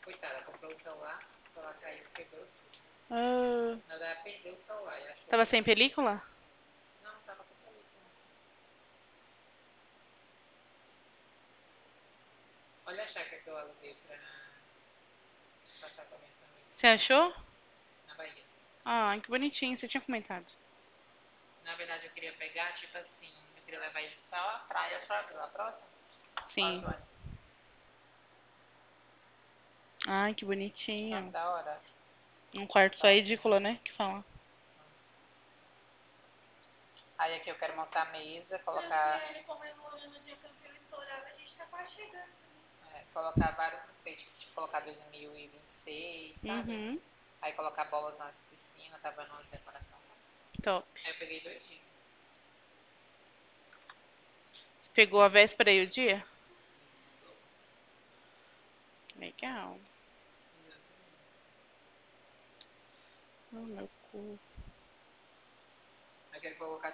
Coitada, comprou o celular caiu, quebrou tudo. Ah, Ela perdeu o celular e achou tava que sem tava. película? Não, tava com película. Olha a chácara que eu aluguei pra passar com a minha família. Você achou? Na Bahia. Ah, que bonitinho, você tinha comentado. Na verdade, eu queria pegar, tipo assim, eu queria levar ele só à praia, sabe? Lá próximo. Sim. Lajone. Ai, que Ah, bonitinho. da hora. Um quarto só Top, né? edícula, né? Que fala. Aí aqui eu quero montar a mesa, colocar. Como no dia que eu vi o estourado, a gente tá quase chegando. Colocar vários enfeites, tipo, colocar 2026, sabe? Uhum. Aí colocar bolas nas piscinas, tá vendo umas decoração. Top. Aí eu peguei 2 dias. Você pegou a véspera e o dia? Isso. Legal. Exatamente. Oh, meu cu. Aí quero colocar